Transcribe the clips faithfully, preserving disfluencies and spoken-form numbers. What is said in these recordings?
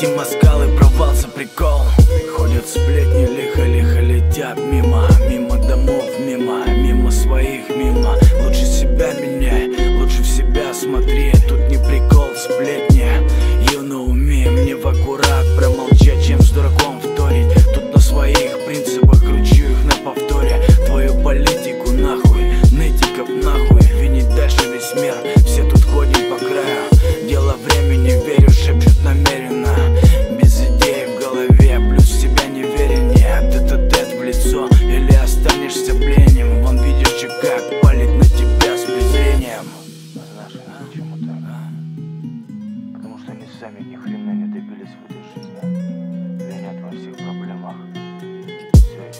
Эти москалы провал за прикол. Ходят сплетни, лихо-лихо летят мимо. Мимо домов, мимо, мимо своих, мимо. Лучше себя меняй, лучше в себя смотри. Тут не прикол, сплетни, you know me. Мне в аккурат промолчать, чем с дураком вторить. Тут на своих принципах кручу их на повторе. Твою политику нахуй, нытиков нахуй. Винить дальше весь мир, все тут ходим по краю. Дело времени, верю, шепчут намеренно. Без идей в голове, плюс в себя неверие. Тет-а-тет в лицо, или останешься пленем. Вон видишь, че как палит на тебя с презрением. Знаешь, почему так? Потому что они сами ни хрена не добились в этой жизни. Винят во всех проблемах все и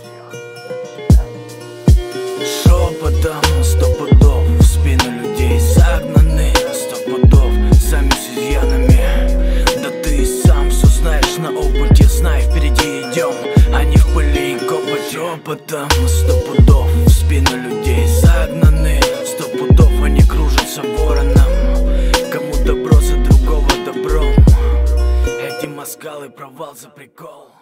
всех. Шепотом сто пудов в спину людей загнаны. Сто пудов сами с изъянами. Да ты сам все знаешь на опыте. Знай, впереди идем, а не в пыли и копоти. Шепотом сто пудов в спину людей загнаны. Сто пудов они кружатся вороном. Кому добро за другого добром. Эти москалы провал за прикол.